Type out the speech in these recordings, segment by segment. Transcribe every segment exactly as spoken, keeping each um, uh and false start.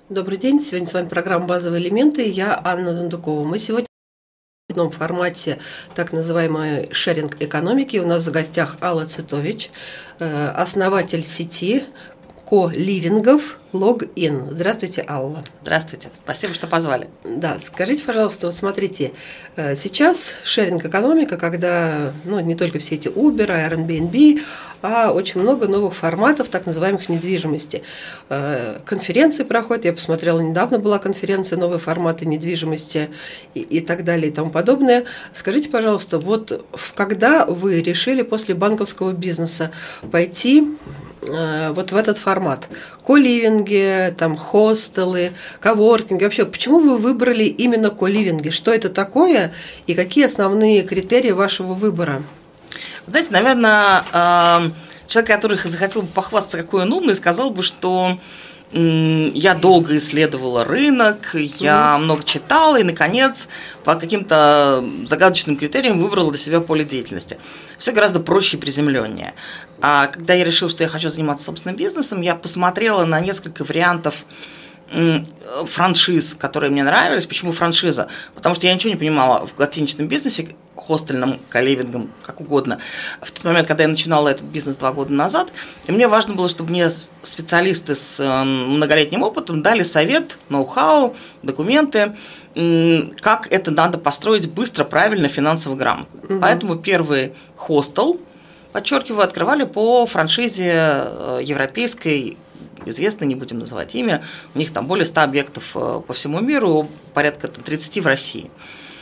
Добрый день, сегодня с вами программа «Базовые элементы», я Анна Дундукова. Мы сегодня в одном формате так называемой шеринг-экономики. У нас в гостях Алла Цитович, основатель сети ко-ливингов Login. Здравствуйте, Алла. Здравствуйте, спасибо, что позвали. Да, скажите, пожалуйста, вот смотрите, сейчас шеринг-экономика, когда ну, не только все эти Uber, Airbnb, а очень много новых форматов так называемых недвижимости. Конференции проходят, я посмотрела, недавно была конференция «Новые форматы недвижимости» и, и так далее и тому подобное. Скажите, пожалуйста, вот когда вы решили после банковского бизнеса пойти вот в этот формат? Ко-ливинги, там, хостелы, коворкинги. Вообще, почему вы выбрали именно ко-ливинги? Что это такое и какие основные критерии вашего выбора? Знаете, наверное, человек, который захотел бы похвастаться, какой он умный, сказал бы, что я долго исследовала рынок, я mm. много читала и, наконец, по каким-то загадочным критериям выбрала для себя поле деятельности. Все гораздо проще и приземленнее. А когда я решила, что я хочу заниматься собственным бизнесом, я посмотрела на несколько вариантов франшиз, которые мне нравились. Почему франшиза? Потому что я ничего не понимала в гостиничном бизнесе, хостельном, ко-ливингом, как угодно. В тот момент, когда я начинала этот бизнес два года назад, и мне важно было, чтобы мне специалисты с многолетним опытом дали совет, ноу-хау, документы, как это надо построить быстро, правильно, финансово грамотно. Угу. Поэтому первый хостел, подчеркиваю, открывали по франшизе европейской, известно, не будем называть имя, у них там более ста объектов по всему миру, порядка тридцати в России.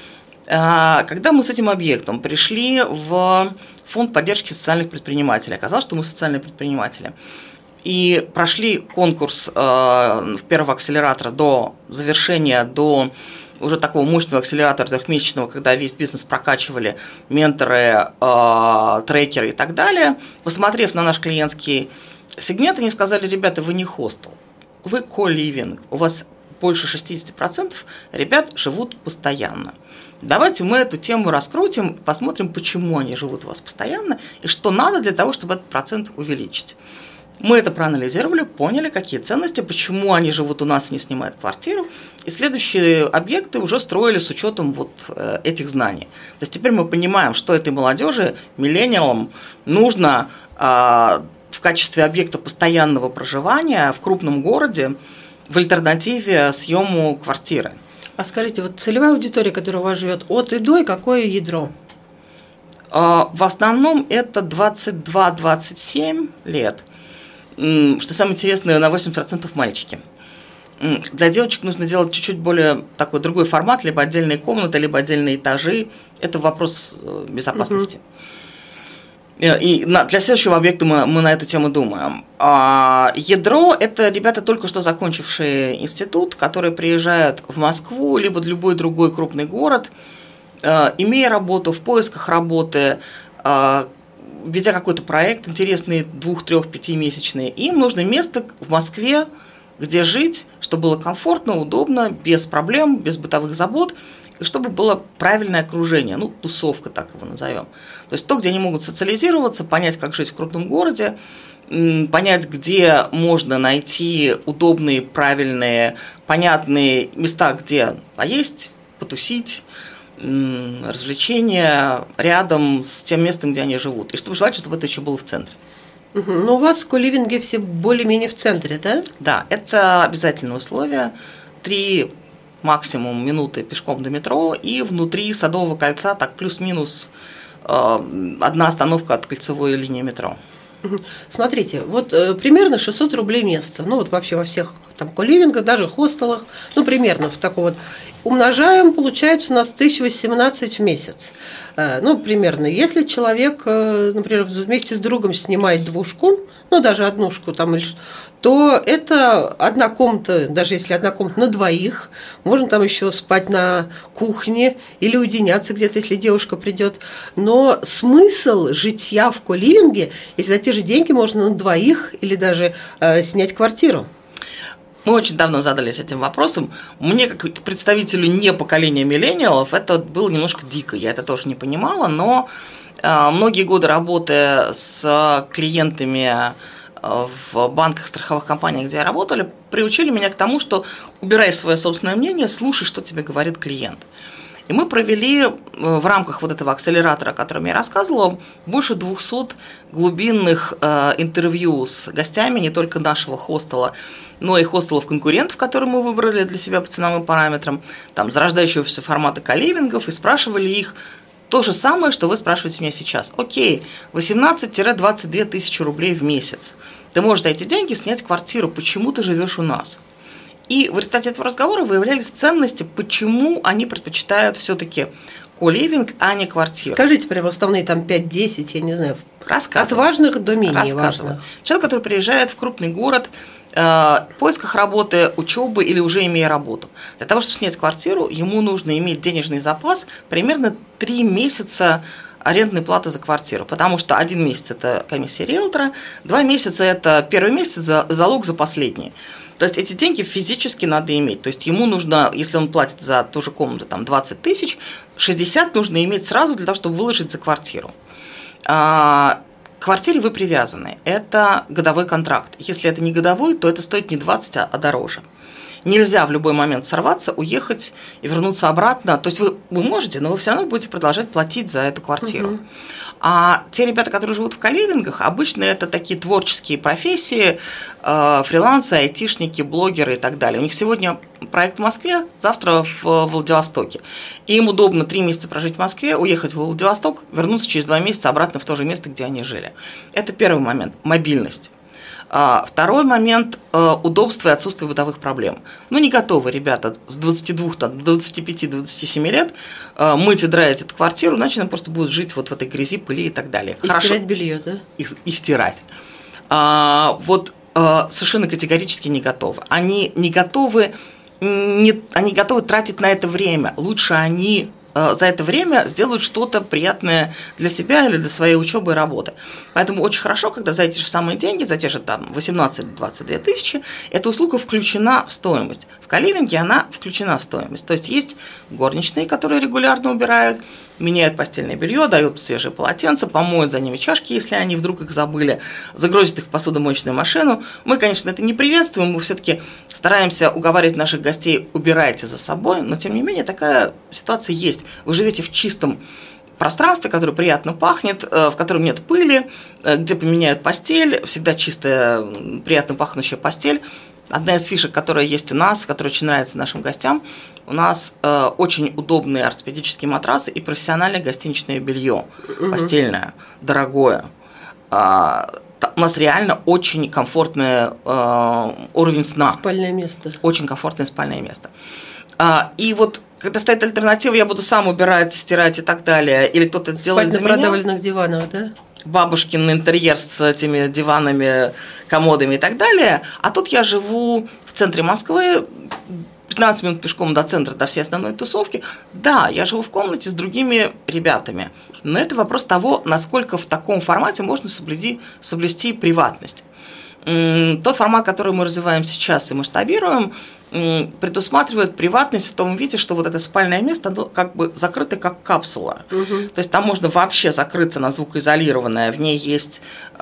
Когда мы с этим объектом пришли в фонд поддержки социальных предпринимателей, оказалось, что мы социальные предприниматели, и прошли конкурс первого акселератора до завершения, до уже такого мощного акселератора трехмесячного, когда весь бизнес прокачивали менторы, трекеры и так далее, посмотрев на наш клиентский сегмент, они сказали: ребята, вы не хостел, вы ко-ливинг, у вас больше шестьдесят процентов ребят живут постоянно. Давайте мы эту тему раскрутим, посмотрим, почему они живут у вас постоянно и что надо для того, чтобы этот процент увеличить. Мы это проанализировали, поняли, какие ценности, почему они живут у нас и не снимают квартиру, и следующие объекты уже строили с учетом вот этих знаний. То есть теперь мы понимаем, что этой молодежи, миллениалам, нужно в качестве объекта постоянного проживания в крупном городе в альтернативе съему квартиры. А скажите, вот целевая аудитория, которая у вас живет, от и до, и какое ядро? В основном это двадцать два - двадцать семь лет. Что самое интересное, на восемьдесят процентов мальчики. Для девочек нужно делать чуть-чуть более такой другой формат, либо отдельные комнаты, либо отдельные этажи. Это вопрос безопасности. Угу. И для следующего объекта мы, мы на эту тему думаем. А ядро – это ребята, только что закончившие институт, которые приезжают в Москву, либо в любой другой крупный город, имея работу, в поисках работы, ведя какой-то проект интересный, двух-, трех-, пятимесячный. Им нужно место в Москве, где жить, чтобы было комфортно, удобно, без проблем, без бытовых забот, и чтобы было правильное окружение, ну, тусовка, так его назовем. То есть то, где они могут социализироваться, понять, как жить в крупном городе, понять, где можно найти удобные, правильные, понятные места, где поесть, потусить, развлечения рядом с тем местом, где они живут. И чтобы желательно, чтобы это еще было в центре. Угу. Но у вас ко-ливинги все более-менее в центре, да? Да, это обязательное условие. Три максимум минуты пешком до метро, и внутри Садового кольца так плюс-минус э, одна остановка от кольцевой линии метро. Смотрите, вот э, примерно шестьсот рублей место, ну вот вообще во всех там ко-ливингах, даже хостелах, ну примерно в таком вот, умножаем, получается у нас тысяча восемнадцать в месяц, э, ну примерно, если человек, э, например, вместе с другом снимает двушку, ну даже однушку там, то это одна комната, даже если одна комната на двоих, можно там еще спать на кухне или уединяться где-то, если девушка придет, но смысл житья в ко-ливинге, если за те же деньги можно на двоих или даже э, снять квартиру. Мы очень давно задались этим вопросом. Мне, как представителю не поколения миллениалов, это было немножко дико. Я это тоже не понимала, но э, многие годы работы с клиентами в банках, страховых компаниях, где я работала, приучили меня к тому, что убирай свое собственное мнение, слушай, что тебе говорит клиент. И мы провели в рамках вот этого акселератора, о котором я рассказывала, больше двухсот глубинных э, интервью с гостями не только нашего хостела, но и хостелов конкурентов, которые мы выбрали для себя по ценовым параметрам, там, зарождающегося формата коливингов, и спрашивали их то же самое, что вы спрашиваете меня сейчас. Окей, восемнадцать-двадцать две тысячи рублей в месяц. Ты можешь за эти деньги снять квартиру, почему ты живешь у нас? И в результате этого разговора выявлялись ценности, почему они предпочитают все-таки коливинг, а не квартиру. Скажите прям основные там пять-десять, я не знаю, от важных до менее важных. Человек, который приезжает в крупный город, в поисках работы, учебы или уже имея работу. Для того, чтобы снять квартиру, ему нужно иметь денежный запас примерно три месяца арендной платы за квартиру, потому что один месяц – это комиссия риэлтора, два месяца – это первый месяц, залог за последний. То есть эти деньги физически надо иметь. То есть ему нужно, если он платит за ту же комнату там, двадцать тысяч, шестьдесят нужно иметь сразу для того, чтобы выложить за квартиру. К квартире вы привязаны. Это годовой контракт. Если это не годовой, то это стоит не двадцать, а дороже. Нельзя в любой момент сорваться, уехать и вернуться обратно. То есть вы, вы можете, но вы все равно будете продолжать платить за эту квартиру. Угу. А те ребята, которые живут в коливингах, обычно это такие творческие профессии, э, фрилансы, айтишники, блогеры и так далее. У них сегодня проект в Москве, завтра в, в Владивостоке. И им удобно три месяца прожить в Москве, уехать в Владивосток, вернуться через два месяца обратно в то же место, где они жили. Это первый момент – мобильность. Второй момент – удобство и отсутствие бытовых проблем. Ну, не готовы ребята с двадцати двух до двадцати пяти - двадцати семи лет мыть и драить эту квартиру, иначе они просто будут жить вот в этой грязи, пыли и так далее. И Хорошо. стирать белье, да? И, и стирать. А, вот а, совершенно категорически не готовы. Они не готовы, не, они готовы тратить на это время. Лучше они за это время сделают что-то приятное для себя или для своей учебы и работы. Поэтому очень хорошо, когда за эти же самые деньги, за те же там восемнадцать - двадцать две тысячи, эта услуга включена в стоимость. В коливинге она включена в стоимость. То есть есть горничные, которые регулярно убирают, меняют постельное белье, дают свежие полотенца, помоют за ними чашки, если они вдруг их забыли, загрузят их в посудомоечную машину. Мы, конечно, это не приветствуем, мы все-таки стараемся уговаривать наших гостей: убирайте за собой, но тем не менее такая ситуация есть. Вы живете в чистом пространстве, которое приятно пахнет, в котором нет пыли, где поменяют постель, всегда чистая, приятно пахнущая постель. Одна из фишек, которая есть у нас, которая очень нравится нашим гостям, у нас э, очень удобные ортопедические матрасы и профессиональное гостиничное белье, угу. постельное, дорогое. А, у нас реально очень комфортный э, уровень сна. Спальное место. Очень комфортное спальное место. А, и вот когда стоит альтернатива, я буду сам убирать, стирать и так далее, или кто-то это сделает за меня. Спать на продавленных диванах, да? Бабушкин интерьер с этими диванами, комодами и так далее. А тут я живу в центре Москвы, пятнадцать минут пешком до центра, до всей основной тусовки. Да, я живу в комнате с другими ребятами, но это вопрос того, насколько в таком формате можно соблюсти, соблюсти приватность. Тот формат, который мы развиваем сейчас и масштабируем, предусматривает приватность в том виде, что вот это спальное место, оно как бы закрыто как капсула. Угу. То есть там можно вообще закрыться на звукоизолированное. В ней есть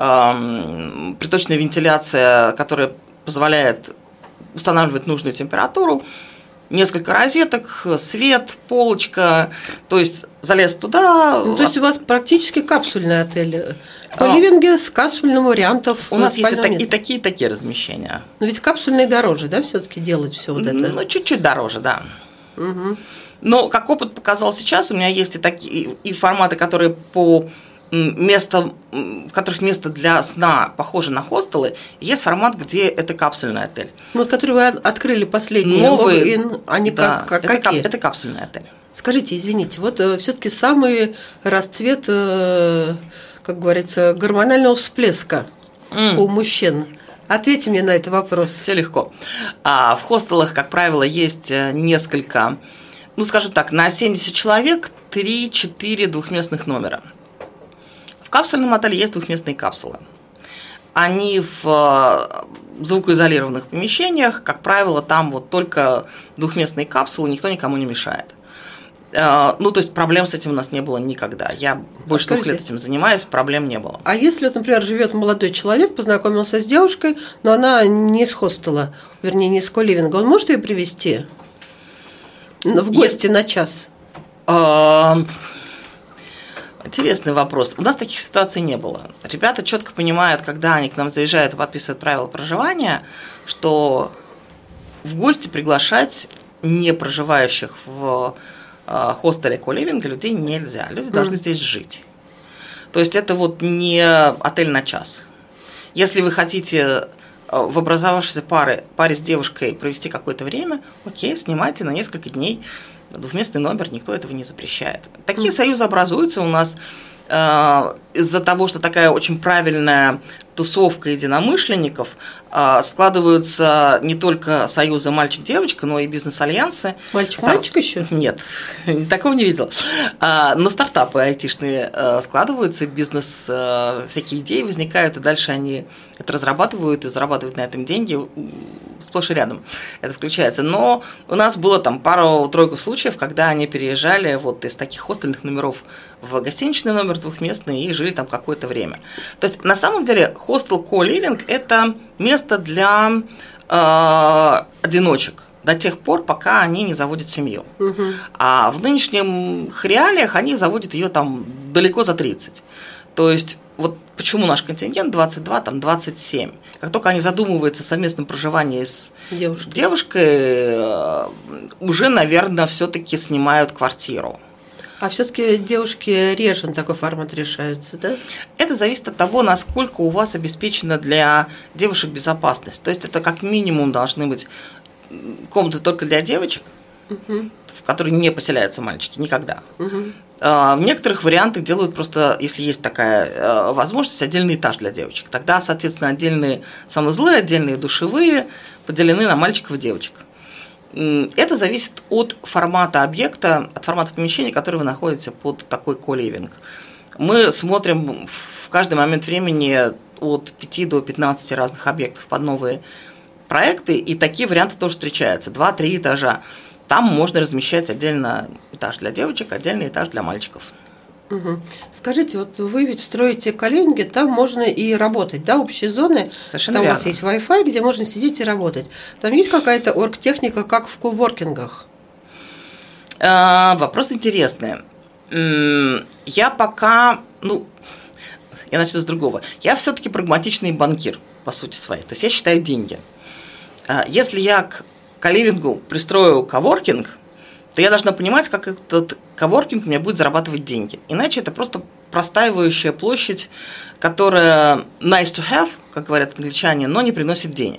э, приточная вентиляция, которая позволяет устанавливать нужную температуру. Несколько розеток, свет, полочка. То есть залез туда. Ну, то есть у вас практически капсульный отель. Коливинги с капсульным вариантом. У нас есть и, так, и такие, и такие размещения. Но ведь капсульные дороже, да, все-таки делать все вот это? Ну, чуть-чуть дороже, да. Угу. Но как опыт показал сейчас, у меня есть и такие и форматы, которые по месту, в которых место для сна похоже на хостелы, есть формат, где это капсульный отель. Вот который вы открыли последний, новый, логин, они да, как, как это, какие? Это капсульный отель. Скажите, извините, вот все-таки самый расцвет, как говорится, гормонального всплеска mm. у мужчин. Ответьте мне на этот вопрос. Все легко. А в хостелах, как правило, есть несколько, ну, скажем так, на семьдесят человек три-четыре двухместных номера. В капсульном отеле есть двухместные капсулы. Они в звукоизолированных помещениях, как правило, там вот только двухместные капсулы, никто никому не мешает. Ну, то есть проблем с этим у нас не было никогда. Я больше двух лет этим занимаюсь, проблем не было. А если, вот, например, живет молодой человек, познакомился с девушкой, но она не из хостела, вернее, не из коливинга, он может ее привезти в гости на час? Интересный вопрос. У нас таких ситуаций не было. Ребята четко понимают, когда они к нам заезжают и подписывают правила проживания, что в гости приглашать не проживающих в хостеле коливинга людей нельзя. Люди mm. должны здесь жить. То есть это вот не отель на час. Если вы хотите в образовавшейся паре, паре с девушкой провести какое-то время, окей, снимайте на несколько дней двухместный номер, никто этого не запрещает. Такие mm. союзы образуются у нас э, из-за того, что такая очень правильная тусовка единомышленников, э, складываются не только союзы мальчик-девочка, но и бизнес-альянсы. Мальчик-мальчик Стар... еще? Нет, такого не видел. А, но стартапы айтишные э, складываются, бизнес, э, всякие идеи возникают, и дальше они это разрабатывают и зарабатывают на этом деньги сплошь и рядом. Это включается. Но у нас было там пару-тройку случаев, когда они переезжали вот из таких хостельных номеров в гостиничный номер двухместный и жили там какое-то время. То есть на самом деле хостел co-living – это место для э, одиночек до тех пор, пока они не заводят семью. Угу. А в нынешних реалиях они заводят ее там далеко за тридцать. То есть вот почему наш контингент двадцать два, там двадцать семь. Как только они задумываются о совместном проживании с девушкой, девушкой уже, наверное, все-таки снимают квартиру. А все-таки девушки реже на такой формат решаются, да? Это зависит от того, насколько у вас обеспечена для девушек безопасность. То есть это как минимум должны быть комнаты только для девочек, угу. в которые не поселяются мальчики никогда. Угу. В некоторых вариантах делают просто, если есть такая возможность, отдельный этаж для девочек. Тогда, соответственно, отдельные санузлы, отдельные душевые поделены на мальчиков и девочек. Это зависит от формата объекта, от формата помещения, которое вы находите под такой коливинг. Мы смотрим в каждый момент времени от пяти до пятнадцати разных объектов под новые проекты, и такие варианты тоже встречаются. Два-три этажа. Там можно размещать отдельно этаж для девочек, отдельный этаж для мальчиков. Угу. Скажите, вот вы ведь строите коливинги, там можно и работать, да, общие зоны? Совершенно там верно. У вас есть Wi-Fi, где можно сидеть и работать. Там есть какая-то оргтехника, как в коворкингах? А, вопрос интересный. Я пока, ну, я начну с другого. Я все-таки прагматичный банкир, по сути своей. То есть я считаю деньги. Если я к коливингу пристрою коворкинг, то я должна понимать, как этот коворкинг мне будет зарабатывать деньги. Иначе это просто простаивающая площадь, которая nice to have, как говорят англичане, но не приносит денег.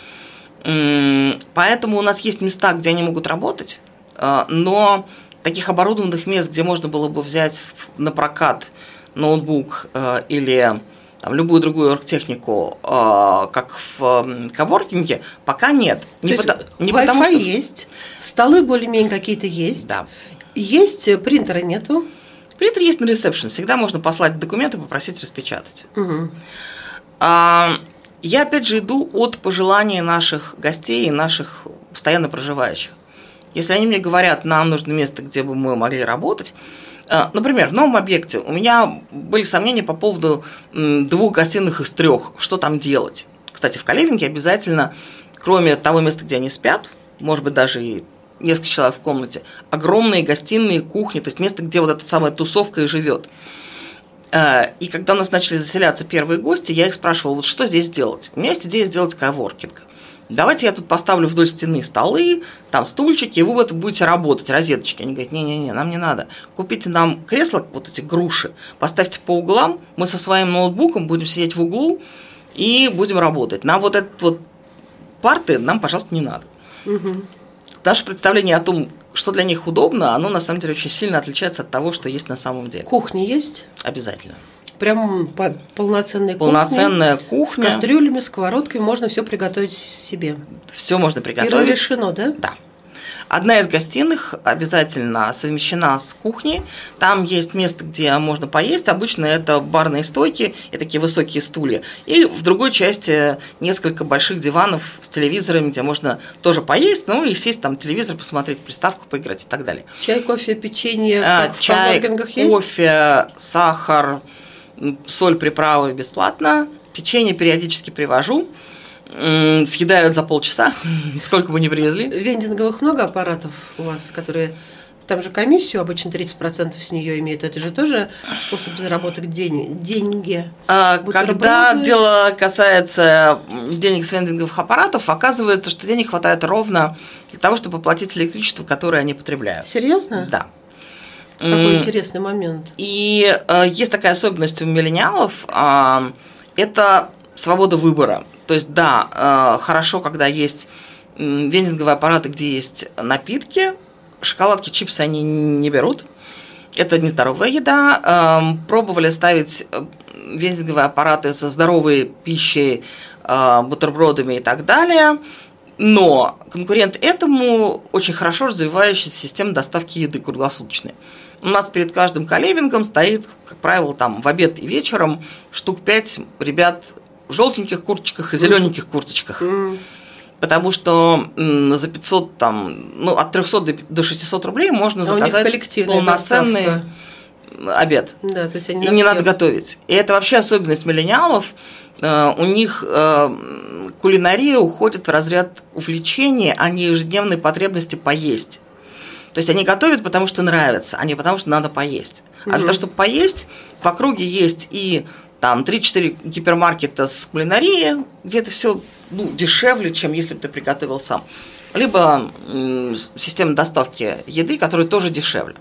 Поэтому у нас есть места, где они могут работать, но таких оборудованных мест, где можно было бы взять на прокат ноутбук или там, любую другую оргтехнику, э, как в э, коворкинге, пока нет. Не, То потому, есть не Wi-Fi потому, что... есть, столы более-менее какие-то есть, да. Есть, принтера нету. Принтер есть на ресепшн, всегда можно послать документы, попросить распечатать. Угу. А, я опять же иду от пожеланий наших гостей и наших постоянно проживающих. Если они мне говорят, нам нужно место, где бы мы могли работать. Например, в новом объекте у меня были сомнения по поводу двух гостиных из трех, что там делать. Кстати, в коливинге обязательно, кроме того места, где они спят, может быть, даже и несколько человек в комнате, огромные гостиные, кухни, то есть место, где вот эта самая тусовка и живет. И когда у нас начали заселяться первые гости, я их спрашивала, вот что здесь делать? У меня есть идея сделать коворкинг. Давайте я тут поставлю вдоль стены столы, там стульчики, и вы в этом будете работать, розеточки. Они говорят, не-не-не, нам не надо. Купите нам кресла, вот эти груши, поставьте по углам, мы со своим ноутбуком будем сидеть в углу и будем работать. Нам вот этот вот парты, нам, пожалуйста, не надо. Угу. Наше представление о том, что для них удобно, оно на самом деле очень сильно отличается от того, что есть на самом деле. Кухня есть? Обязательно. Прям полноценная кухня. Полноценная кухня. С кастрюлями, сковородками, можно все приготовить себе. Все можно приготовить. И разрешено, да? Да. Одна из гостиных обязательно совмещена с кухней. Там есть место, где можно поесть. Обычно это барные стойки и такие высокие стулья. И в другой части несколько больших диванов с телевизорами, где можно тоже поесть, ну и сесть там телевизор, посмотреть, приставку, поиграть и так далее. Чай, кофе, печенье, а, как чай, в коворкингах есть? Кофе, сахар, соль, приправы бесплатно. Печенье периодически привожу. Съедают за полчаса, сколько бы ни привезли. Вендинговых много аппаратов у вас, которые... Там же комиссию обычно тридцать процентов с нее имеют. Это же тоже способ заработать день, деньги. А, когда дело касается денег с вендинговых аппаратов, оказывается, что денег хватает ровно для того, чтобы оплатить электричество, которое они потребляют. Серьезно? Да. Какой интересный момент. И э, есть такая особенность у миллениалов, э, это свобода выбора. То есть, да, э, хорошо, когда есть э, вендинговые аппараты, где есть напитки, шоколадки, чипсы они не берут. Это нездоровая еда. Э, пробовали ставить вендинговые аппараты со здоровой пищей, э, бутербродами и так далее. Но конкурент этому очень хорошо развивающаяся система доставки еды круглосуточной. У нас перед каждым каливингом стоит, как правило, там в обед и вечером штук пять ребят в желтеньких курточках и зелененьких курточках. Mm. Потому что м, за пятьсот, там, ну, от трехсот до шестисот рублей можно а заказать полноценный доставка. Обед. Да, то есть они и не всех. Надо готовить. И это вообще особенность миллениалов. Uh, у них uh, кулинария уходит в разряд увлечения, а не ежедневной потребности поесть. То есть они готовят, потому что нравится, а не потому что надо поесть. Mm-hmm. А для того, чтобы поесть, в округе есть и там три-четыре гипермаркета с кулинарией, где это все ну, дешевле, чем если бы ты приготовил сам. Либо м- система доставки еды, которая тоже дешевле.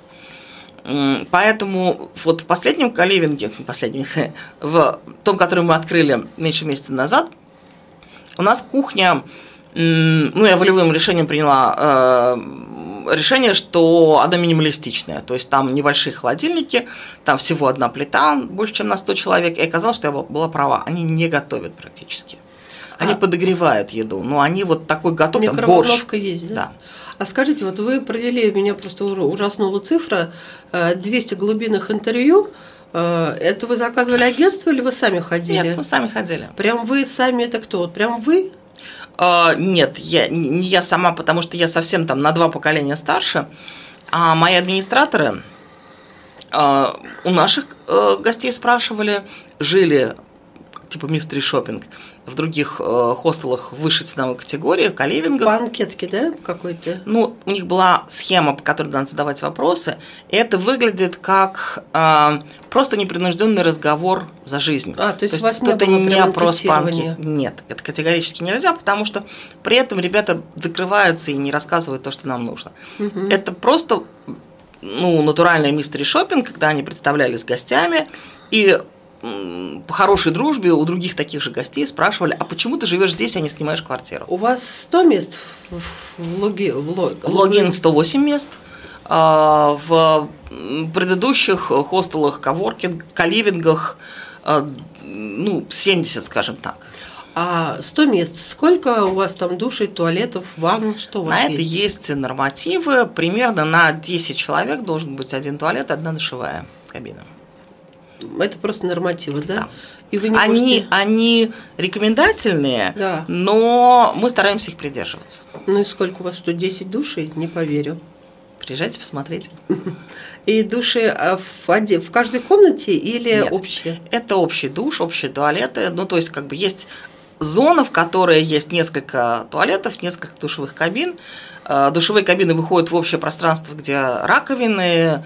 Поэтому вот в последнем каливинге, последнем, в том, который мы открыли меньше месяца назад, у нас кухня, ну, я волевым решением приняла э, решение, что она минималистичная. То есть там небольшие холодильники, там всего одна плита, больше, чем на сто человек. И оказалось, что я была права. Они не готовят практически. Они а, подогревают еду, но они вот такой готов, там борщ. Есть, да? Да. А скажите, вот вы провели, меня просто ужаснула цифра, двести глубинных интервью. Это вы заказывали агентство или вы сами ходили? Нет, мы сами ходили. Прям вы сами, это кто? Прям вы? Uh, нет, я, не я сама, потому что я совсем там на два поколения старше, а мои администраторы uh, у наших uh, гостей спрашивали, жили типа мистери шопинг в других э, хостелах высшей ценовой категории, в каливингах. Банкетки, да, какой-то? Ну, у них была схема, по которой надо задавать вопросы, и это выглядит как э, просто непринужденный разговор за жизнь. А, то есть, то есть у вас не это было не опрос банки. Нет, это категорически нельзя, потому что при этом ребята закрываются и не рассказывают то, что нам нужно. Угу. Это просто ну, натуральный мистери шопинг, когда они представлялись гостями, и по хорошей дружбе у других таких же гостей спрашивали, а почему ты живешь здесь, а не снимаешь квартиру? У вас сто мест в, в, логи, в, лог, в логин сто восемь мест, в предыдущих хостелах, коворкинг, каливингах, ну, семьдесят, скажем так. А сто мест, сколько у вас там душей, туалетов, ванн, что у вас на есть? На это есть нормативы, примерно на десять человек должен быть один туалет, одна душевая кабина. Это просто нормативы, да? Да. И вы не они, можете... они рекомендательные, да. Но мы стараемся их придерживаться. Ну и сколько у вас, что, десять душей? Не поверю. Приезжайте, посмотрите. И души в, в каждой комнате или Нет, общие? Это общий душ, общие туалеты. Ну, то есть, как бы есть зона, в которой есть несколько туалетов, несколько душевых кабин. Душевые кабины выходят в общее пространство, где раковины,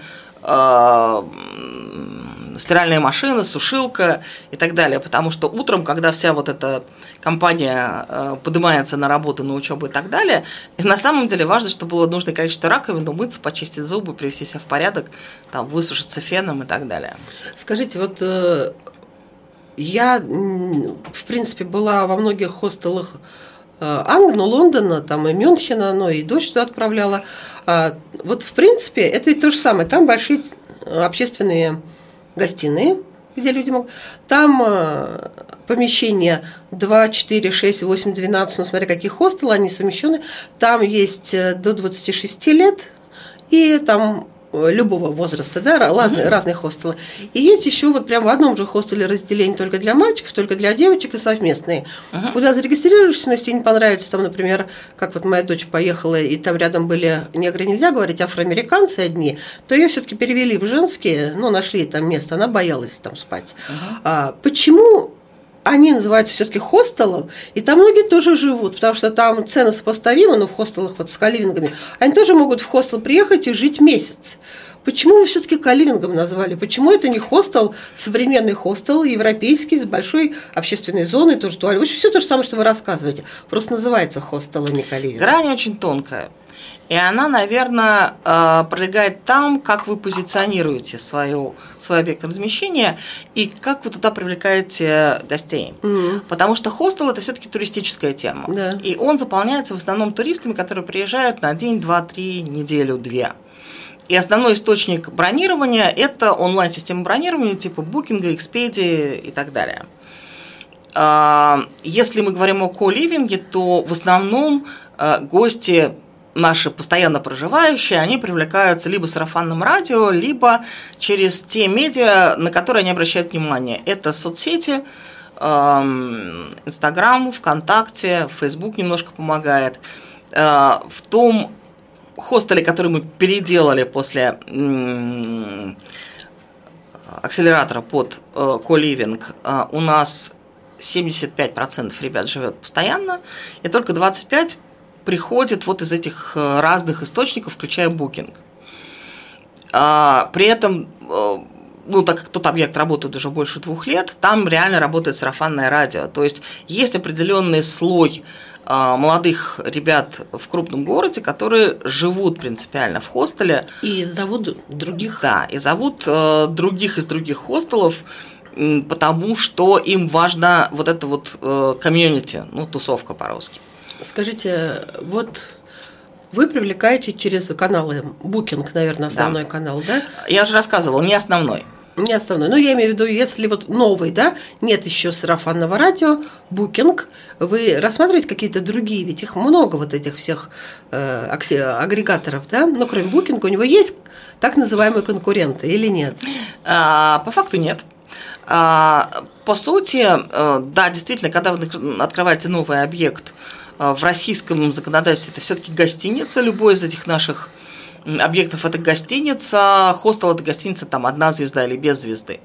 стиральная машина, сушилка и так далее, потому что утром, когда вся вот эта компания э, поднимается на работу, на учебу и так далее, и на самом деле важно, чтобы было нужное количество раковин, умыться, почистить зубы, привести себя в порядок, там, высушиться феном и так далее. Скажите, вот э, я, в принципе, была во многих хостелах Англии, ну, Лондона, там и Мюнхена, но и дочь туда отправляла. А, вот, в принципе, это ведь то же самое. Там большие общественные гостиные, где люди могут... Там помещения два, четыре, шесть, восемь, двенадцать, ну смотря какие хостелы, они совмещены, там есть до двадцати шести лет, и там любого возраста, да, разные, mm-hmm. разные хостелы. И есть еще вот прям в одном же хостеле разделение только для мальчиков, только для девочек и совместные. Uh-huh. Куда зарегистрируешься, если тебе не понравится, там, например, как вот моя дочь поехала, и там рядом были, негры нельзя говорить, афроамериканцы одни, то ее все-таки перевели в женские, ну, нашли там место, она боялась там спать. Uh-huh. А, почему они называются все-таки хостелом, и там многие тоже живут, потому что там цены сопоставимы, но в хостелах вот с коливингами, они тоже могут в хостел приехать и жить месяц. Почему вы все-таки коливингом назвали? Почему это не хостел, современный хостел, европейский, с большой общественной зоной, тоже туалет? Все то же самое, что вы рассказываете, просто называется хостел, а не коливинг. Грань очень тонкая. И она, наверное, пролегает там, как вы позиционируете свою, свой объект размещения и как вы туда привлекаете гостей. Mm-hmm. Потому что хостел – это все-таки туристическая тема. Yeah. И он заполняется в основном туристами, которые приезжают на день, два, три, неделю, две. И основной источник бронирования – это онлайн-система бронирования типа Booking, Expedia и так далее. Если мы говорим о ко-ливинге, то в основном гости наши постоянно проживающие, они привлекаются либо сарафанным радио, либо через те медиа, на которые они обращают внимание. Это соцсети, Инстаграм, ВКонтакте, Фейсбук немножко помогает. В том хостеле, который мы переделали после акселератора под ко-ливинг, у нас семьдесят пять процентов ребят живет постоянно, и только двадцать пять процентов приходит вот из этих разных источников, включая Booking. При этом, ну, так как тот объект работает уже больше двух лет, там реально работает сарафанное радио. То есть есть определенный слой молодых ребят в крупном городе, которые живут принципиально в хостеле. И зовут других. Да, и зовут других из других хостелов, потому что им важно вот это вот комьюнити, ну, тусовка по-русски. Скажите, вот вы привлекаете через каналы Booking, наверное, основной да. канал, да? Я уже рассказывала, не основной. Не основной. Ну, я имею в виду, если вот новый, да, нет еще сарафанного радио, Booking, вы рассматриваете какие-то другие, ведь их много вот этих всех э, агрегаторов, да? Но кроме Booking у него есть так называемые конкуренты или нет? А, по факту нет. А, по сути, да, действительно, когда вы открываете новый объект, в российском законодательстве это все-таки гостиница, любой из этих наших объектов это гостиница, хостел это гостиница, там одна звезда или без звезды.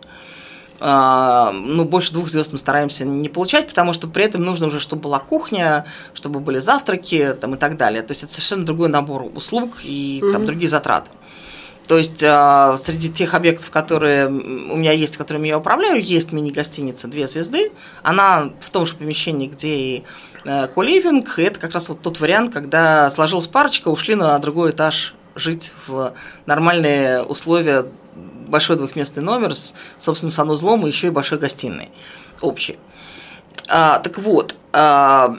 Ну, больше двух звезд мы стараемся не получать, потому что при этом нужно уже, чтобы была кухня, чтобы были завтраки там, и так далее. То есть это совершенно другой набор услуг и mm-hmm. там другие затраты. То есть среди тех объектов, которые у меня есть, которыми я управляю, есть мини-гостиница две звезды. Она в том же помещении, где и ко-ливинг. Это как раз вот тот вариант, когда сложилась парочка, ушли на другой этаж жить в нормальные условия, большой двухместный номер с собственным санузлом и еще и большой гостиной общей. А, так вот, а,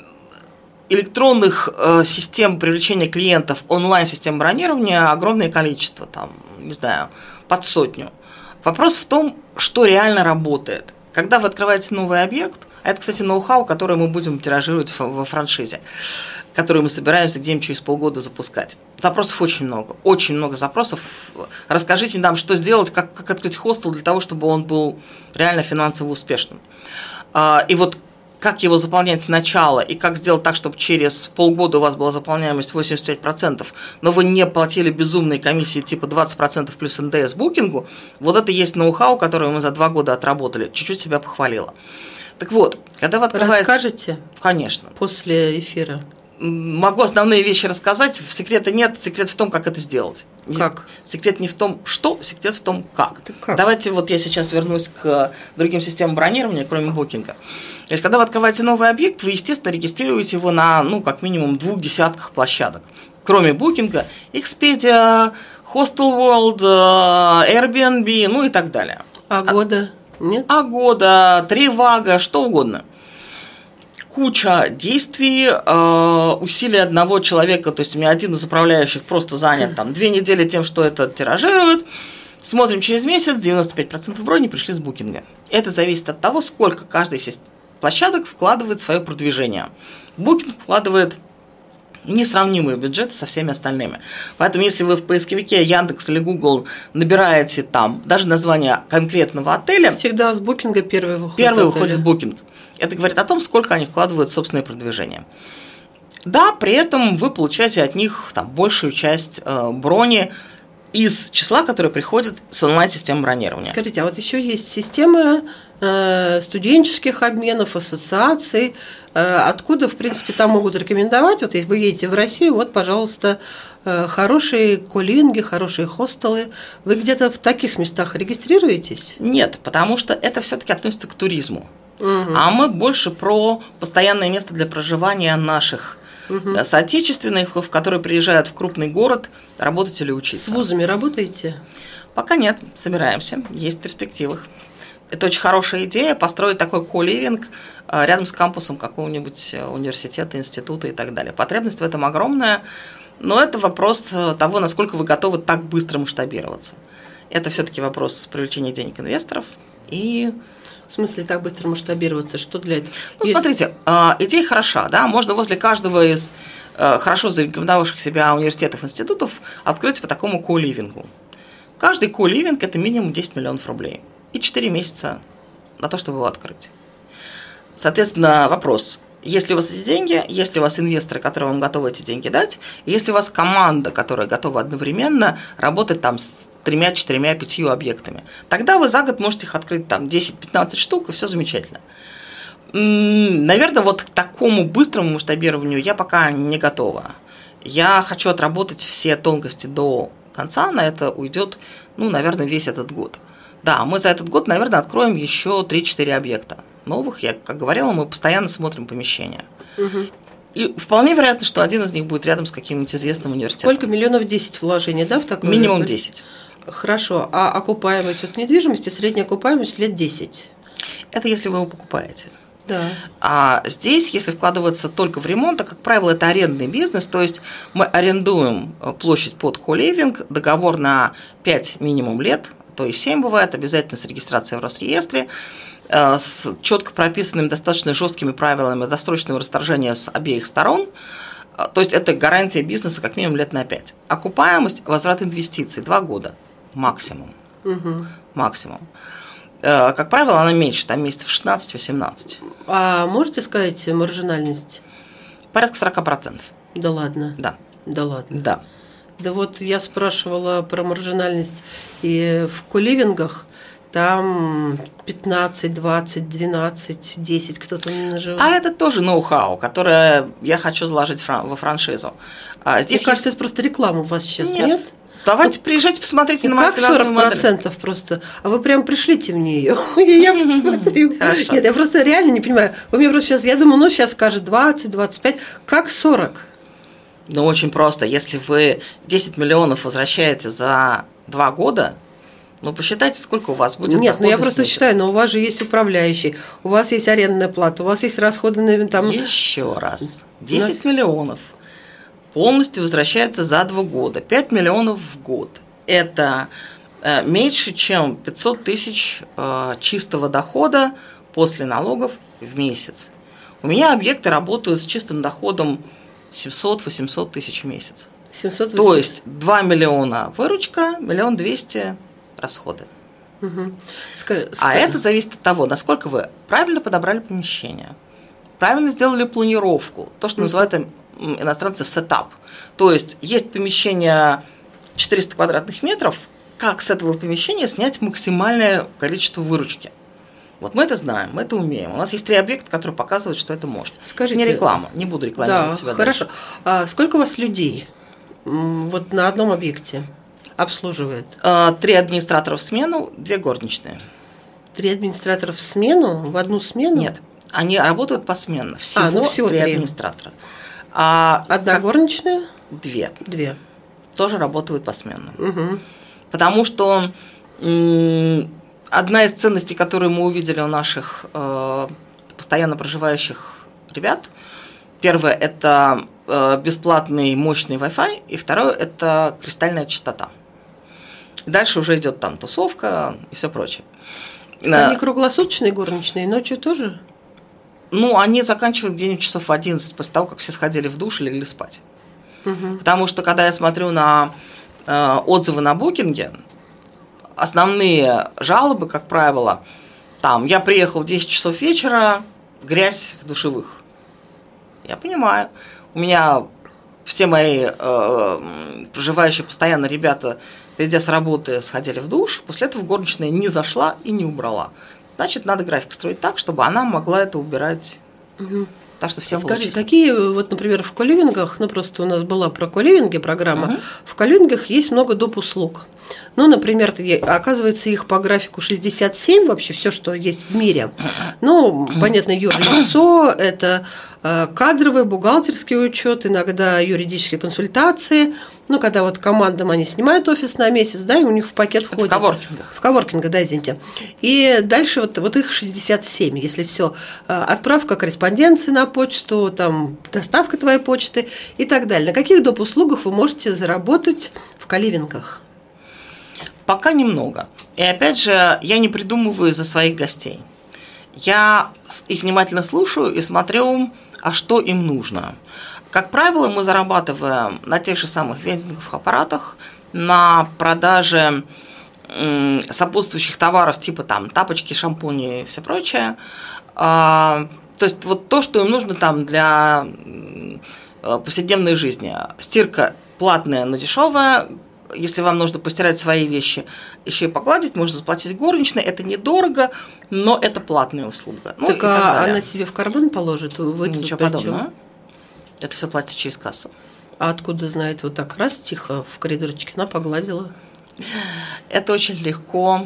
электронных а, систем привлечения клиентов, онлайн-систем бронирования огромное количество, там, не знаю, под сотню. Вопрос в том, что реально работает. Когда вы открываете новый объект, а это, кстати, ноу-хау, который мы будем тиражировать во франшизе, который мы собираемся где-нибудь через полгода запускать. Запросов очень много, очень много запросов. Расскажите нам, что сделать, как, как открыть хостел для того, чтобы он был реально финансово успешным. И вот как его заполнять сначала, и как сделать так, чтобы через полгода у вас была заполняемость восемьдесят пять процентов, но вы не платили безумные комиссии типа двадцать процентов плюс эн дэ эс букингу, вот это есть ноу-хау, которое мы за два года отработали. Чуть-чуть себя похвалила. Так вот, когда вы открываете... Расскажете? Конечно. После эфира. Могу основные вещи рассказать, секрета нет, секрет в том, как это сделать. Как? Секрет не в том, что, секрет в том, как. как. Давайте вот я сейчас вернусь к другим системам бронирования, кроме букинга. То есть, когда вы открываете новый объект, вы, естественно, регистрируете его на, ну, как минимум, двух десятках площадок. Кроме букинга, Expedia, Hostel World, Airbnb, ну и так далее. А года? Нет? Агода, Trivago, что угодно. Куча действий, э, усилий одного человека, то есть у меня один из управляющих просто занят там две недели тем, что это тиражирует. Смотрим через месяц, девяносто пять процентов брони пришли с букинга. Это зависит от того, сколько каждый из площадок вкладывает в свое продвижение. Booking вкладывает несравнимые бюджеты со всеми остальными. Поэтому, если вы в поисковике Яндекс или Google набираете там даже название конкретного отеля, всегда с букинга первый выходит. Первый выходит букинг. Это говорит о том, сколько они вкладывают в собственное продвижение. Да, при этом вы получаете от них там большую часть э, брони из числа, которые приходят с онлайн-системы бронирования. Скажите, а вот еще есть системы э, студенческих обменов, ассоциаций, э, откуда, в принципе, там могут рекомендовать, вот если вы едете в Россию, вот, пожалуйста, э, хорошие коллинги, хорошие хостелы. Вы где-то в таких местах регистрируетесь? Нет, потому что это все-таки относится к туризму. Угу. А мы больше про постоянное место для проживания наших угу. соотечественных, в которые приезжают в крупный город работать или учиться. С вузами работаете? Пока нет, собираемся, есть перспективы. Это очень хорошая идея, построить такой ко-ливинг рядом с кампусом какого-нибудь университета, института и так далее. Потребность в этом огромная, но это вопрос того, насколько вы готовы так быстро масштабироваться. Это все-таки вопрос привлечения денег инвесторов и... В смысле так быстро масштабироваться? Что для этого? Ну, есть... смотрите, идея хороша, да, можно возле каждого из хорошо зарекомендовавших себя университетов, институтов открыть по такому ко-ливингу. Каждый ко-ливинг – это минимум десять миллионов рублей и четыре месяца на то, чтобы его открыть. Соответственно, вопрос, есть ли у вас эти деньги, есть ли у вас инвесторы, которые вам готовы эти деньги дать, и есть ли у вас команда, которая готова одновременно работать там с тремя, четырьмя, пятью объектами. Тогда вы за год можете их открыть там десять-пятнадцать штук, и все замечательно. Наверное, вот к такому быстрому масштабированию я пока не готова. Я хочу отработать все тонкости до конца, на это уйдет, ну, наверное, весь этот год. Да, мы за этот год, наверное, откроем еще три-четыре объекта новых. Я, как говорила, мы постоянно смотрим помещения. Угу. И вполне вероятно, что один из них будет рядом с каким-нибудь известным университетом. Сколько миллионов? десять вложений, да, в такой? Минимум десять. Хорошо. А окупаемость от недвижимости, средняя окупаемость лет десять? Это если вы его покупаете. Да. А здесь, если вкладываться только в ремонт, то, как правило, это арендный бизнес, то есть мы арендуем площадь под ко-ливинг, договор на пять минимум лет, то есть семь бывает, обязательно с регистрацией в Росреестре, с четко прописанными достаточно жесткими правилами досрочного расторжения с обеих сторон. То есть это гарантия бизнеса как минимум лет на пять. Окупаемость, возврат инвестиций два года максимум. Угу. Максимум. Как правило, она меньше, там месяцев шестнадцать-восемнадцать. А можете сказать маржинальность? Порядка сорок процентов. Да ладно? Да. Да ладно? Да. Да вот я спрашивала про маржинальность и в ко-ливингах, там пятнадцать, двадцать, двенадцать, десять кто-то наживает. А это тоже ноу-хау, которое я хочу заложить во франшизу. А здесь Мне кажется, есть... это просто реклама у вас сейчас, нет? нет? Давайте ну, приезжайте, посмотрите ну, на мою финансовую модель. Как сорок процентов просто? А вы прям пришлите мне ее, я посмотрю. Нет, я просто реально не понимаю. Вы мне просто сейчас, я думаю, ну сейчас скажет двадцать, двадцать пять, как сорок? Ну, очень просто. Если вы десять миллионов возвращаете за два года, ну, посчитайте, сколько у вас будет. Нет, ну я просто считаю, но у вас же есть управляющий, у вас есть арендная плата, у вас есть расходы на там. Еще раз. десять миллионов полностью возвращается за два года. пять миллионов в год. Это э, меньше, чем пятьсот тысяч э, чистого дохода после налогов в месяц. У меня объекты работают с чистым доходом семьсот-восемьсот тысяч в месяц. семьсот-восемьсот. То есть два миллиона выручка, миллион двести расходы. Угу. Скажи, а скажи. это зависит от того, насколько вы правильно подобрали помещение, правильно сделали планировку, то, что угу. называют иностранцы сетап. То есть есть помещение четыреста квадратных метров, как с этого помещения снять максимальное количество выручки. Вот мы это знаем, мы это умеем. У нас есть три объекта, которые показывают, что это может. Скажите, не реклама, не буду рекламировать да, себя. Хорошо. Дальше. А сколько у вас людей вот на одном объекте обслуживает? Три администратора в смену, две горничные. Три администратора в смену? В одну смену? Нет, они работают посменно. Всего, а, ну всего три три администратора. А Одна как... горничная? Две. Две. Тоже работают посменно. Угу. Потому что м- одна из ценностей, которые мы увидели у наших э, постоянно проживающих ребят, первое – это э, бесплатный мощный Wi-Fi, и второе – это кристальная чистота. Дальше уже идет там тусовка и все прочее. Они круглосуточные горничные, ночью тоже? Ну, они заканчивают где-нибудь часов в одиннадцать, после того, как все сходили в душ и легли спать. Угу. Потому что, когда я смотрю на э, отзывы на букинге, основные жалобы, как правило, там, я приехал в десять часов вечера, грязь в душевых. Я понимаю. У меня все мои э, проживающие постоянно ребята, придя с работы, сходили в душ, после этого горничная не зашла и не убрала. Значит, надо график строить так, чтобы она могла это убирать. Угу. Так что все Скажи, какие, вот, например, в коливингах, ну, просто у нас была про коливинги программа, угу. В коливингах есть много доп. Услуг. Ну, например, оказывается, их по графику шестьдесят семь вообще, все, что есть в мире. Ну, понятно, юрлицо, это кадровый, бухгалтерский учет, иногда юридические консультации. Ну, когда вот командам они снимают офис на месяц, да, и у них в пакет входит. В коворкингах. В коворкингах, да, извините. И дальше вот, вот их шестьдесят семь, если все. Отправка корреспонденции на почту, там, доставка твоей почты и так далее. На каких доп. Услугах вы можете заработать в коливингах? Пока немного. И опять же, я не придумываю за своих гостей. Я их внимательно слушаю и смотрю, а что им нужно. Как правило, мы зарабатываем на тех же самых вендинговых аппаратах, на продаже м, сопутствующих товаров, типа там тапочки, шампуни и все прочее. А, то есть вот то, что им нужно там для повседневной жизни. Стирка платная, но дешевая. Если вам нужно постирать свои вещи, еще и погладить, можно заплатить горничной. Это недорого, но это платная услуга. Ну, так, а она себе в карман положит? Ничего подобного. Это все платится через кассу. А откуда знает, вот так раз тихо в коридорчике она погладила? Это очень легко.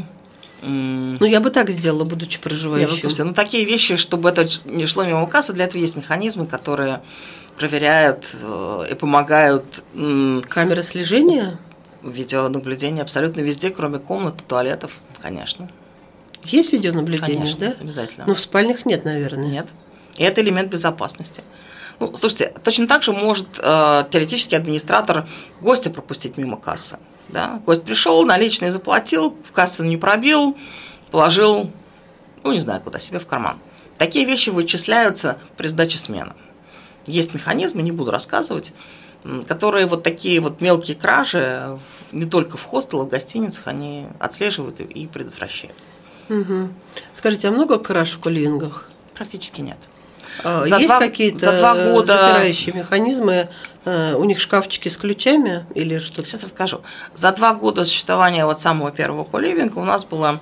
Ну, я бы так сделала, будучи проживающим. Нет, ну, слушайте, ну такие вещи, чтобы это не шло мимо кассы, для этого есть механизмы, которые проверяют и помогают. Камеры слежения? Видеонаблюдение абсолютно везде, кроме комнат, туалетов, конечно. Есть видеонаблюдение, конечно, да? Обязательно. Но в спальнях нет, наверное. Нет. И это элемент безопасности. Ну, слушайте, точно так же может э, теоретически администратор гостя пропустить мимо кассы. Да? Гость пришел, наличные заплатил, в кассу не пробил, положил, ну, не знаю, куда, себе в карман. Такие вещи вычисляются при сдаче смены. Есть механизмы, не буду рассказывать, которые вот такие вот мелкие кражи не только в хостелах, в гостиницах, они отслеживают и предотвращают. Угу. Скажите, а много краж в коливингах? Практически нет. А, есть два, какие-то года... запирающие механизмы? У них шкафчики с ключами или что-то? Сейчас расскажу. За два года существования вот самого первого коливинга у нас было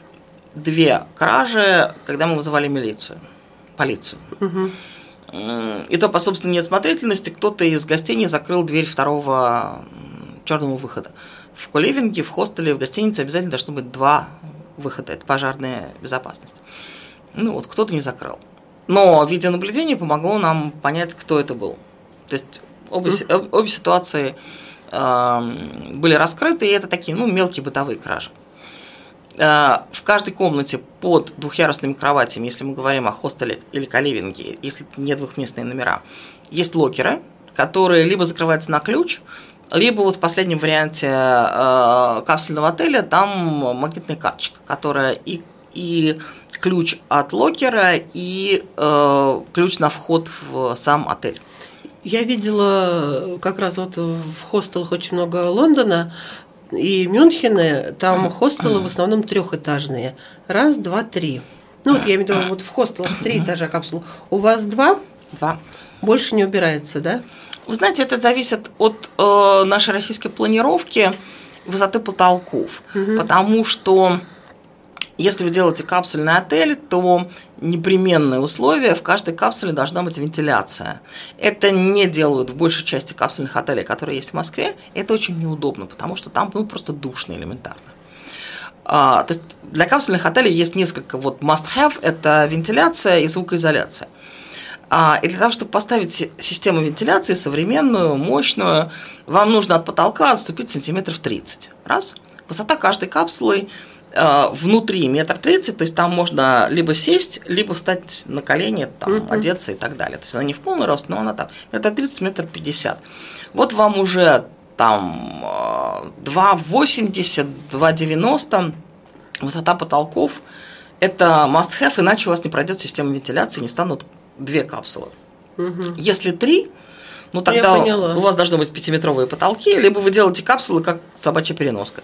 две кражи, когда мы вызывали милицию, полицию. Угу. И то по собственной неосмотрительности кто-то из гостей не закрыл дверь второго черного выхода. В коливинге, в хостеле, в гостинице обязательно должно быть два выхода. Это пожарная безопасность. Ну вот кто-то не закрыл. Но видеонаблюдение помогло нам понять, кто это был. То есть обе, mm-hmm. обе ситуации э, были раскрыты, и это такие, ну, мелкие бытовые кражи. Э, в каждой комнате под двухъярусными кроватями, если мы говорим о хостеле или коливинге, если не двухместные номера, есть локеры, которые либо закрываются на ключ, либо вот в последнем варианте э, капсульного отеля там магнитная карточка, которая и и ключ от локера, и э, ключ на вход в сам отель. Я видела как раз вот в хостелах очень много Лондона и Мюнхена, там хостелы в основном трехэтажные. Раз, два, три. Ну вот я имею в виду, вот в хостелах три этажа капсул. У вас два? Два. Больше не убирается, да? Вы знаете, это зависит от э, нашей российской планировки высоты потолков, угу. Потому что если вы делаете капсульный отель, то непременное условие, в каждой капсуле должна быть вентиляция. Это не делают в большей части капсульных отелей, которые есть в Москве. Это очень неудобно, потому что там ну, просто душно элементарно. А, то есть для капсульных отелей есть несколько вот must-have, это вентиляция и звукоизоляция. А, и для того, чтобы поставить систему вентиляции современную, мощную, вам нужно от потолка отступить сантиметров тридцать. Раз. Высота каждой капсулы внутри метр тридцать, то есть там можно либо сесть, либо встать на колени, там, uh-huh. одеться и так далее. То есть она не в полный рост, но она там метр тридцать, метр пятьдесят. Вот вам уже там два восемьдесят, два девяносто высота потолков, это must-have, иначе у вас не пройдет система вентиляции, не станут две капсулы. Угу. Если три, ну тогда у вас должны быть пятиметровые потолки, либо вы делаете капсулы, как собачья переноска.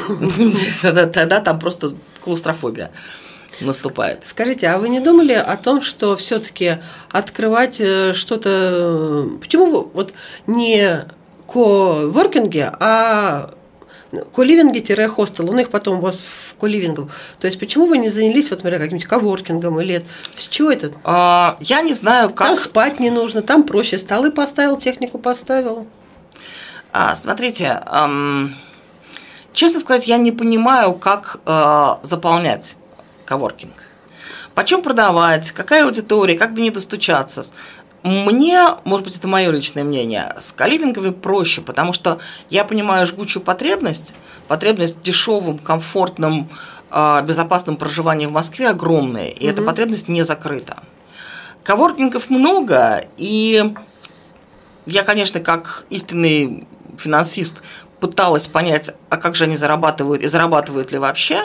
Тогда там просто клаустрофобия наступает. Скажите, а вы не думали о том, что все-таки открывать что-то... Почему вот не коворкинги, а коливинги-хостел? У них потом у вас в коливингах. То есть почему вы не занялись, вот, например, каким-нибудь коворкингом или с чего это? А, я не знаю, как... Там спать не нужно, там проще. Столы поставил, технику поставил. А, смотрите, эм, честно сказать, я не понимаю, как э, заполнять коворкинг. Почем продавать, какая аудитория, как до нее достучаться. Мне, может быть, это мое личное мнение, с коливингами проще, потому что я понимаю жгучую потребность, потребность в дешевом, комфортном, безопасном проживании в Москве огромная, и угу. эта потребность не закрыта. Коворкингов много, и я, конечно, как истинный финансист пыталась понять, а как же они зарабатывают и зарабатывают ли вообще.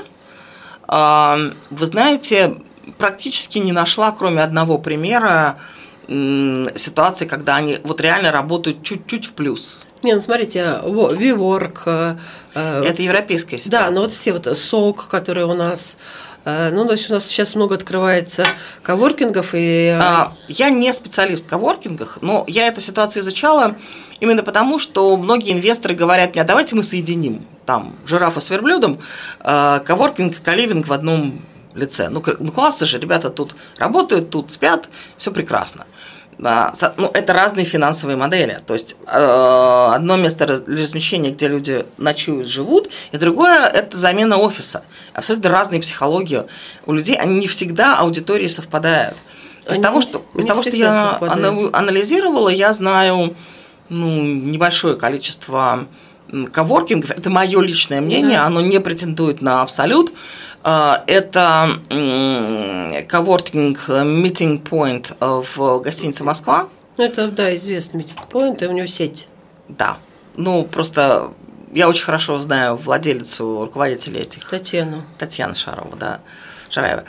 Вы знаете, практически не нашла, кроме одного примера, ситуации, когда они вот реально работают чуть-чуть в плюс. Не, ну смотрите, WeWork. Это европейская ситуация. Да, но вот все вот сок, которые у нас. Ну, то есть у нас сейчас много открывается коворкингов. И... Я не специалист в коворкингах, но я эту ситуацию изучала именно потому, что многие инвесторы говорят мне, давайте мы соединим там жирафа с верблюдом, коворкинг и коливинг в одном лице. Ну, ну классно же, ребята тут работают, тут спят, все прекрасно. Ну, это разные финансовые модели. То есть одно место для размещения, где люди ночуют, живут, и другое – это замена офиса. Абсолютно разные психологии у людей, они не всегда аудитории совпадают. Из они того, что, из того, что я совпадают. анализировала, я знаю ну, небольшое количество коворкингов. Это мое личное мнение, да. Оно не претендует на абсолют. Это коворкинг Meeting Point в гостинице «Москва». Это, да, известный Meeting Point, и у него сеть. Да, ну просто я очень хорошо знаю владелицу, руководителя этих. Татьяну. Татьяна Шарова, да. Шараева.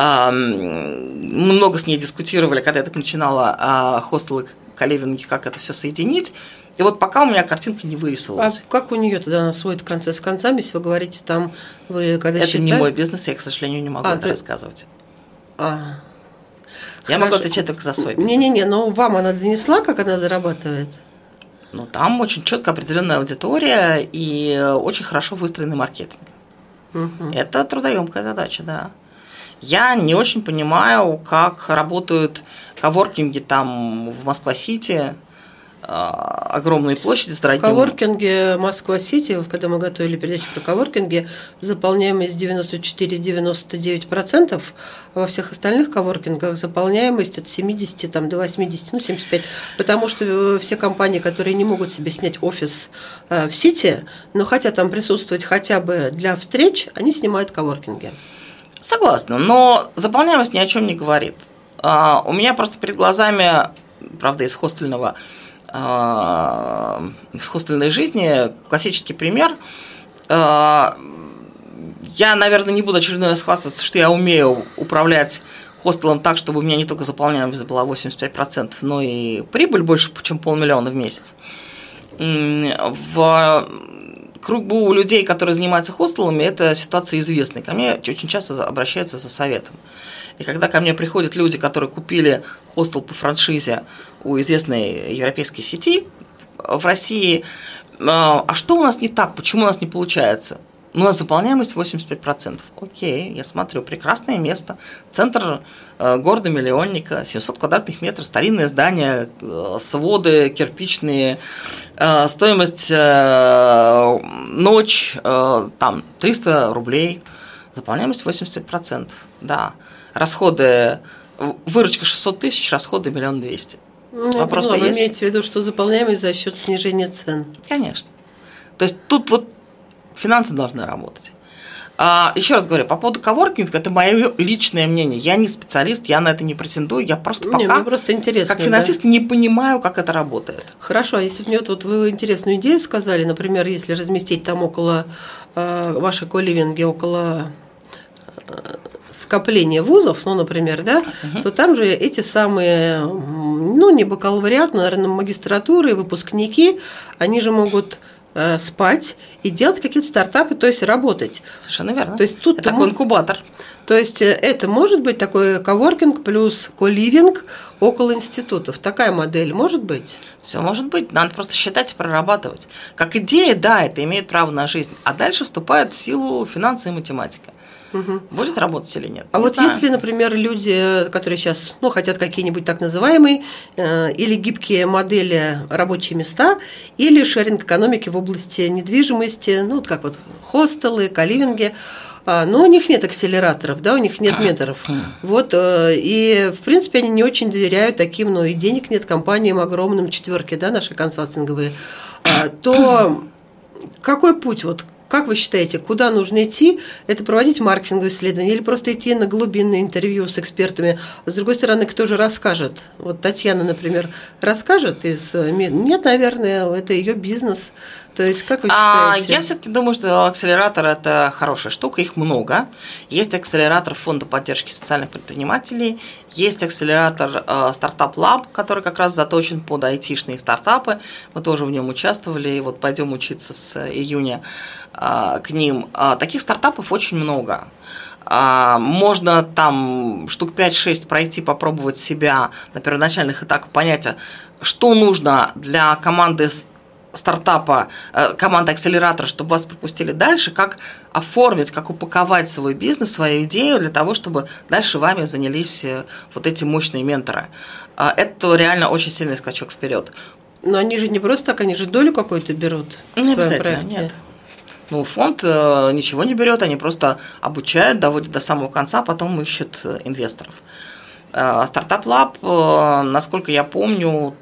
Мы много с ней дискутировали, когда я так начинала хостелы, коливинги, как это все соединить. И вот пока у меня картинка не вырисовалась. А как у нее тогда она сводит концы с концами, если вы говорите, там вы когда это считали... не мой бизнес, я, к сожалению, не могу а, это ты... рассказывать. А. Я Хорошо. могу отвечать только за свой бизнес. Не-не-не, но вам она донесла, как она зарабатывает? Ну, там очень четко определенная аудитория и очень хорошо выстроенный маркетинг. Угу. Это трудоемкая задача, да. Я не очень понимаю, как работают коворкинги там в Москва-Сити, огромные площади с дорогим... В коворкинге Москва-Сити, когда мы готовили передачу про коворкинги, заполняемость девяносто четыре - девяносто девять процентов, а во всех остальных коворкингах заполняемость от семидесяти там, до восьмидесяти, ну семьдесят пять процентов, потому что все компании, которые не могут себе снять офис в Сити, но хотят там присутствовать хотя бы для встреч, они снимают коворкинги. Согласна, но заполняемость ни о чем не говорит. У меня просто перед глазами, правда, из хостельного из хостельной жизни классический пример. Я, наверное, не буду очередной раз хвастаться, что я умею управлять хостелом так, чтобы у меня не только заполняемость была восемьдесят пять процентов, но и прибыль больше, чем полмиллиона в месяц. В кругу людей, которые занимаются хостелами, эта ситуация известная. Ко мне очень часто обращаются за советом. И когда ко мне приходят люди, которые купили хостел по франшизе у известной европейской сети в России, а что у нас не так, почему у нас не получается? У нас заполняемость восемьдесят пять процентов. Окей, я смотрю, прекрасное место, центр города-миллионника, семьсот квадратных метров, старинное здание, своды кирпичные, стоимость ночь, там, триста рублей, заполняемость восемьдесят пять процентов, да. Расходы, выручка шестьсот тысяч, расходы миллион двести. Ну, Вопросы поняла, есть? Вы имеете в виду, что заполняемость за счет снижения цен? Конечно. То есть тут вот финансы должны работать. А, еще раз говорю, по поводу коворкинга, это мое личное мнение. Я не специалист, я на это не претендую, я просто пока, не, ну, просто интересно, как финансист, да? не понимаю, как это работает. Хорошо, а если мне вот, вот вы интересную идею сказали, например, если разместить там около э, вашей коливинги, около... Э, скопление вузов, ну, например, да, угу. то там же эти самые, ну, не бакалавриат, наверное, магистратуры, выпускники, они же могут э, спать и делать какие-то стартапы, то есть работать. Совершенно верно. То есть тут это такой инкубатор. То есть это может быть такой коворкинг плюс коливинг около институтов. Такая модель может быть? Все может быть. Надо просто считать и прорабатывать. Как идея, да, это имеет право на жизнь. А дальше вступает в силу финансы и математика. Угу. Будет работать или нет? А не вот знаю. Если, например, люди, которые сейчас ну, хотят какие-нибудь так называемые э, или гибкие модели рабочие места, или шеринг экономики в области недвижимости, ну вот как вот хостелы, коливинги, но у них нет акселераторов, да, у них нет менторов. Вот, и, в принципе, они не очень доверяют таким, ну, и денег нет компаниям огромным, четверки, да, наши консалтинговые. То какой путь, вот, как вы считаете, куда нужно идти? Это проводить маркетинговые исследования или просто идти на глубинное интервью с экспертами? А с другой стороны, кто же расскажет? Вот Татьяна, например, расскажет из... Нет, наверное, это ее бизнес. То есть, как вы считаете? А, я все-таки думаю, что акселератор – это хорошая штука, их много. Есть акселератор Фонда поддержки социальных предпринимателей, есть акселератор э, Startup Lab, который как раз заточен под айтишные стартапы. Мы тоже в нем участвовали, и вот пойдем учиться с июня э, к ним. Э, таких стартапов очень много. Э, можно там штук пять-шесть пройти, попробовать себя на первоначальных этапах, понять, что нужно для команды стартапа, команда акселератора, чтобы вас пропустили дальше, как оформить, как упаковать свой бизнес, свою идею для того, чтобы дальше вами занялись вот эти мощные менторы. Это реально очень сильный скачок вперед. Но они же не просто так, они же долю какую-то берут не в твоем проекте. Нет. Ну, фонд ничего не берет, они просто обучают, доводят до самого конца, потом ищут инвесторов. Стартап Lab, насколько я помню,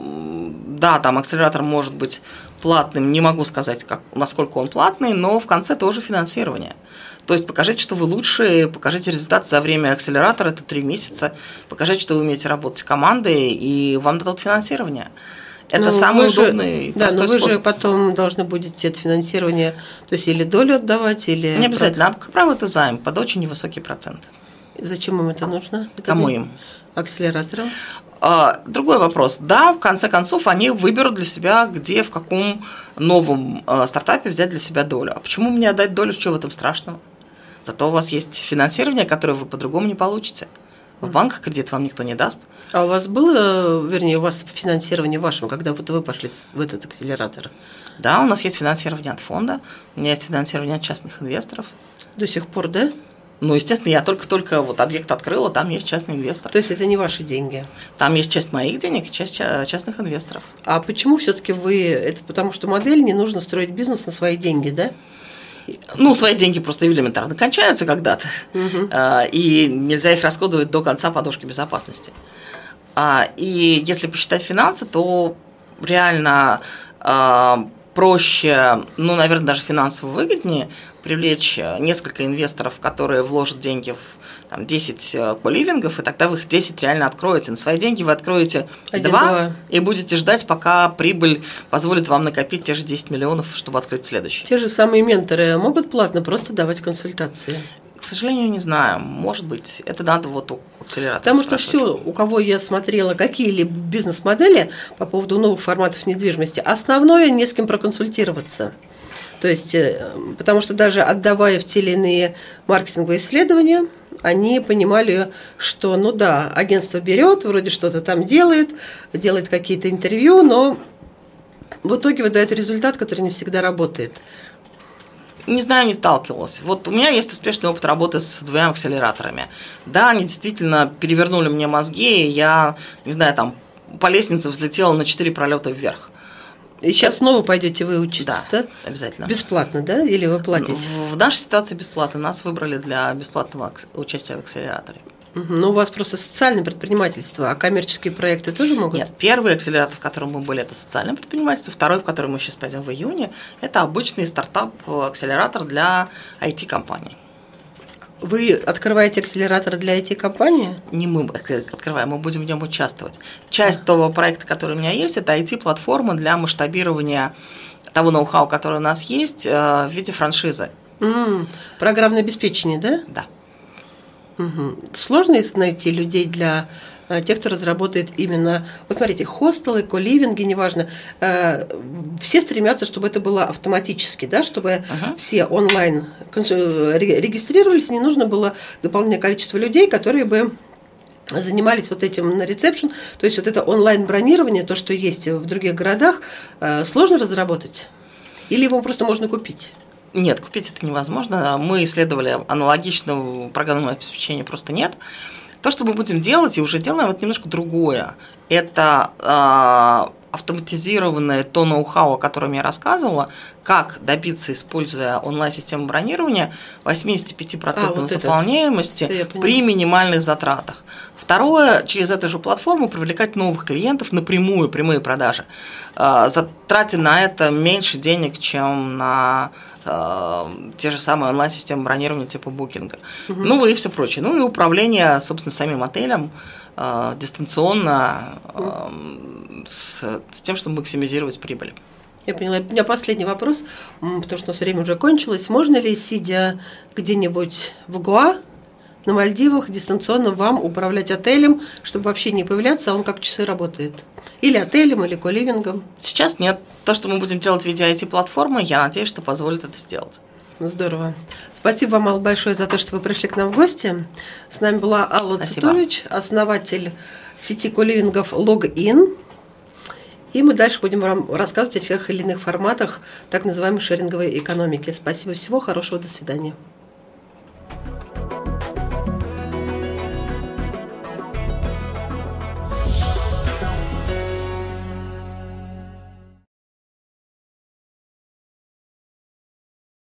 да, там акселератор может быть платным, не могу сказать, как, насколько он платный, но в конце тоже финансирование. То есть покажите, что вы лучшие, покажите результат за время акселератора, это три месяца, покажите, что вы умеете работать с командой, и вам дадут финансирование. Это ну, самый удобный, же, да, но вы способ. же потом должны будете это финансирование, то есть или долю отдавать, или... Не обязательно, а, как правило, это займ под очень невысокий процент. Зачем им это нужно? Кому им? Акселераторам. Другой вопрос. Да, в конце концов, они выберут для себя, где, в каком новом стартапе взять для себя долю. А почему мне отдать долю, что в этом страшного? Зато у вас есть финансирование, которое вы по-другому не получите. В банках кредит вам никто не даст. А у вас было, вернее, у вас финансирование вашим, когда вот вы пошли в этот акселератор? Да, у нас есть финансирование от фонда, у меня есть финансирование от частных инвесторов. До сих пор, да? Ну, естественно, я только-только вот объект открыла, там есть частный инвестор. То есть это не ваши деньги? Там есть часть моих денег, часть частных инвесторов. А почему все-таки вы, это потому что модель, не нужно строить бизнес на свои деньги, да? Ну, свои деньги просто элементарно кончаются когда-то, угу. И нельзя их расходовать до конца подушки безопасности. И если посчитать финансы, то реально проще, ну, наверное, даже финансово выгоднее привлечь несколько инвесторов, которые вложат деньги в там, десять коливингов, и тогда вы их десять реально откроете. На свои деньги вы откроете два и будете ждать, пока прибыль позволит вам накопить те же десять миллионов, чтобы открыть следующий. Те же самые менторы могут платно просто давать консультации? К сожалению, не знаю. Может быть. Это надо вот у акселератора Потому что все, у кого я смотрела какие-либо бизнес-модели по поводу новых форматов недвижимости, основное не с кем проконсультироваться. То есть, потому что даже отдавая в те или иные маркетинговые исследования, они понимали, что, ну да, агентство берет, вроде что-то там делает, делает какие-то интервью, но в итоге выдает результат, который не всегда работает. Не знаю, не сталкивалась. Вот у меня есть успешный опыт работы с двумя акселераторами. Да, они действительно перевернули мне мозги, и я, не знаю, там по лестнице взлетела на четыре пролета вверх. И сейчас снова пойдете вы учиться, да? Да, обязательно. Бесплатно, да? Или вы платите? В нашей ситуации бесплатно. Нас выбрали для бесплатного участия в акселераторе. Угу. Ну, у вас просто социальное предпринимательство, а коммерческие проекты тоже могут? Нет, первый акселератор, в котором мы были, это социальное предпринимательство. Второй, в который мы сейчас пойдем в июне, это обычный стартап-акселератор для ай ти-компаний. Вы открываете акселератор для ай ти-компании? Не мы открываем, мы будем в нем участвовать. Часть того проекта, который у меня есть, это ай ти-платформа для масштабирования того ноу-хау, который у нас есть, в виде франшизы. Mm, программное обеспечение, да? Да. Угу. Сложно найти людей для тех, кто разработает именно, вот смотрите, хостелы, коливинги, неважно, э, все стремятся, чтобы это было автоматически, да, чтобы uh-huh. все онлайн регистрировались, не нужно было дополнительное количество людей, которые бы занимались вот этим на ресепшн, то есть вот это онлайн-бронирование, то, что есть в других городах, э, сложно разработать? Или его просто можно купить? Нет, купить это невозможно. Мы исследовали аналогичного программного обеспечения, просто нет. То, что мы будем делать, и уже делаем, это немножко другое. Это э, автоматизированное то ноу-хау, о котором я рассказывала, как добиться, используя онлайн-систему бронирования, восемьдесят пять процентов а, вот заполняемости при минимальных затратах. Второе, через эту же платформу привлекать новых клиентов напрямую, прямые продажи. Э, затратя на это меньше денег, чем на э, те же самые онлайн-системы бронирования типа букинга. Угу. Ну и все прочее. Ну и управление, собственно, самим отелем э, дистанционно э, с, с тем, чтобы максимизировать прибыль. Я поняла. У меня последний вопрос, потому что у нас время уже кончилось. Можно ли, сидя где-нибудь в Гоа, на Мальдивах, дистанционно вам управлять отелем, чтобы вообще не появляться, а он как часы работает? Или отелем, или коливингом? Сейчас нет. То, что мы будем делать в виде ай ти-платформы, я надеюсь, что позволит это сделать. Здорово. Спасибо вам, Алла, большое за то, что вы пришли к нам в гости. С нами была Алла Спасибо. Цитович, основатель сети коливингов Login. И мы дальше будем вам рассказывать о тех или иных форматах так называемой шеринговой экономики. Спасибо, всего хорошего, до свидания.